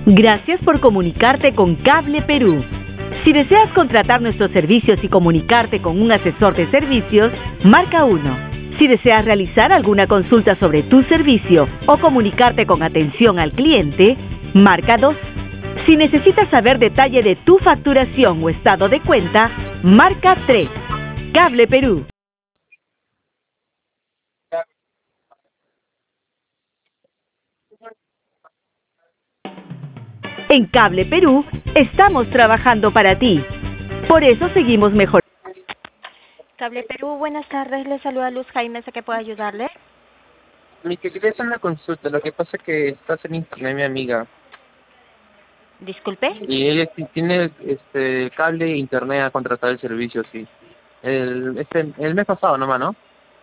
Gracias por comunicarte con Cable Perú. Si deseas contratar nuestros servicios y comunicarte con un asesor de servicios, marca 1. Si deseas realizar alguna consulta sobre tu servicio o comunicarte con atención al cliente, marca 2. Si necesitas saber detalle de tu facturación o estado de cuenta, marca 3. Cable Perú. En Cable Perú estamos trabajando para ti. Por eso seguimos mejorando. Cable Perú, buenas tardes. Le saluda Luz Jaime. ¿A qué puedo ayudarle? Mi quería hacer una consulta. Lo que pasa es que está en internet mi amiga. Disculpe. Y ella tiene cable e internet a contratar el servicio, sí. El mes pasado nomás, ¿no?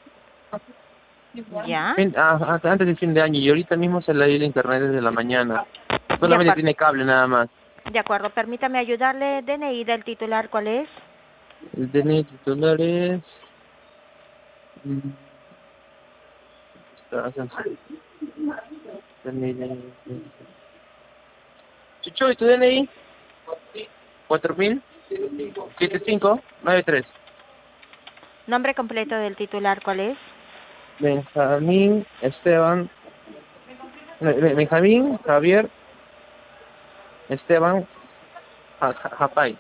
¿Ya? Antes del fin de año. Y ahorita mismo se le dio el internet desde la mañana. Solamente tiene cable nada más. De acuerdo. Permítame ayudarle. DNI del titular, ¿cuál es? El DNI titular es... Chucho, ¿y tu DNI? 4000-7593. Nombre completo del titular, ¿cuál es? Benjamín Javier Esteban Japay.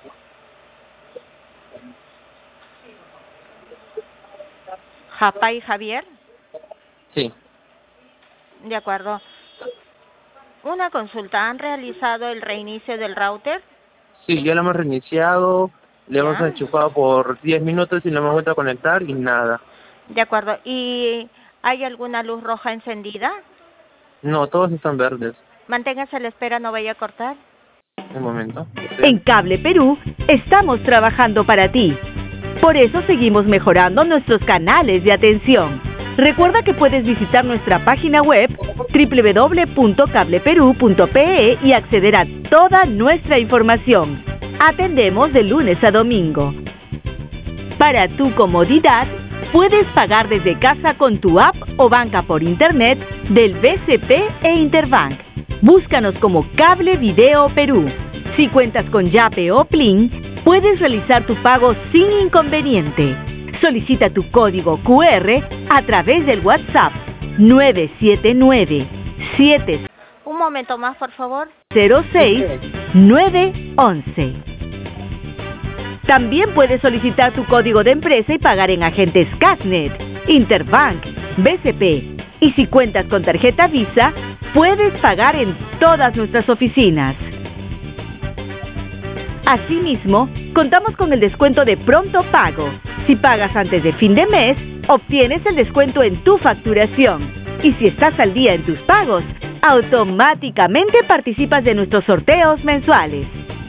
Japay Javier. Sí. De acuerdo. Una consulta. ¿Han realizado el reinicio del router? Sí, ya lo hemos reiniciado, le hemos enchufado por 10 minutos y lo hemos vuelto a conectar y nada. De acuerdo. ¿Y hay alguna luz roja encendida? No, todos están verdes. Manténgase a la espera, no vaya a cortar. Un momento. En Cable Perú estamos trabajando para ti. Por eso seguimos mejorando nuestros canales de atención. Recuerda que puedes visitar nuestra página web www.cableperú.pe y acceder a toda nuestra información. Atendemos de lunes a domingo. Para tu comodidad, puedes pagar desde casa con tu app o banca por internet del BCP e Interbank. Búscanos como Cable Video Perú. Si cuentas con Yape o Plin, puedes realizar tu pago sin inconveniente. Solicita tu código QR a través del WhatsApp 979-706-911. Un momento más, por favor. También puedes solicitar tu código de empresa y pagar en agentes Casnet, Interbank, BCP. Y si cuentas con tarjeta Visa, puedes pagar en todas nuestras oficinas. Asimismo, contamos con el descuento de pronto pago. Si pagas antes de fin de mes, obtienes el descuento en tu facturación. Y si estás al día en tus pagos, automáticamente participas de nuestros sorteos mensuales.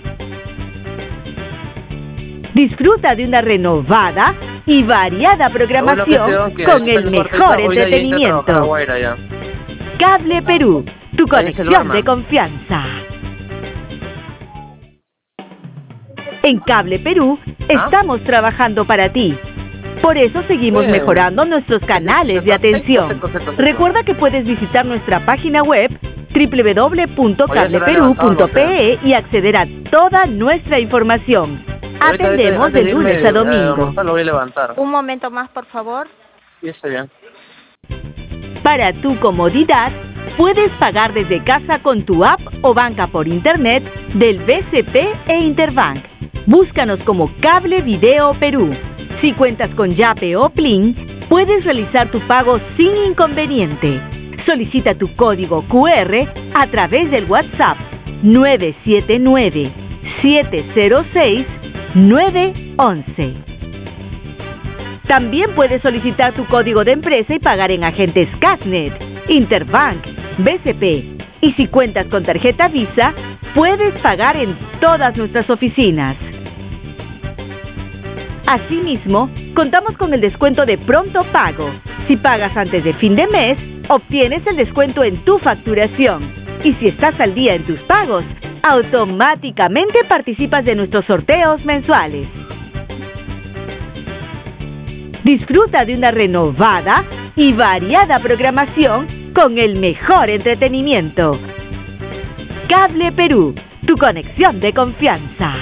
Disfruta de una renovada y variada programación con el mejor entretenimiento. Cable Perú, tu conexión de confianza. En Cable Perú estamos trabajando para ti. Por eso seguimos mejorando nuestros canales de atención. Recuerda que puedes visitar nuestra página web www.cableperú.pe y acceder a toda nuestra información. Atendemos de lunes a domingo. Lo voy a levantar. Un momento más, por favor. Sí, está bien. Para tu comodidad, puedes pagar desde casa con tu app o banca por internet del BCP e Interbank. Búscanos como Cable Video Perú. Si cuentas con Yape o Plin, puedes realizar tu pago sin inconveniente. Solicita tu código QR a través del WhatsApp 979-706-911. También puedes solicitar tu código de empresa y pagar en agentes Casnet, Interbank, BCP. Y si cuentas con tarjeta Visa, puedes pagar en todas nuestras oficinas. Asimismo, contamos con el descuento de pronto pago. Si pagas antes de fin de mes, obtienes el descuento en tu facturación. Y si estás al día en tus pagos, automáticamente participas de nuestros sorteos mensuales. Disfruta de una renovada y variada programación con el mejor entretenimiento. Cable Perú, tu conexión de confianza.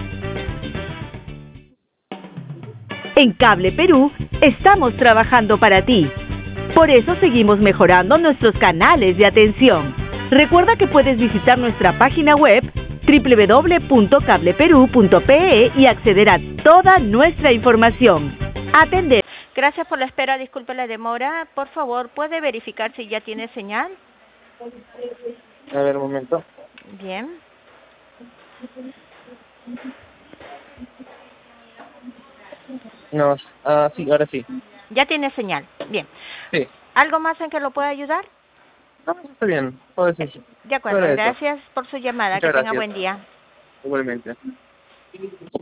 En Cable Perú estamos trabajando para ti. Por eso seguimos mejorando nuestros canales de atención. Recuerda que puedes visitar nuestra página web www.cableperu.pe y acceder a toda nuestra información. Atender. Gracias por la espera, disculpe la demora. Por favor, ¿puede verificar si ya tiene señal? A ver, un momento. Bien. No, sí, ahora sí. Ya tiene señal. Bien. Sí. ¿Algo más en que lo pueda ayudar? No, está bien. Todo es eso. De acuerdo. Todo eso. Gracias por su llamada. Muchas Que tenga gracias. buen día. Igualmente.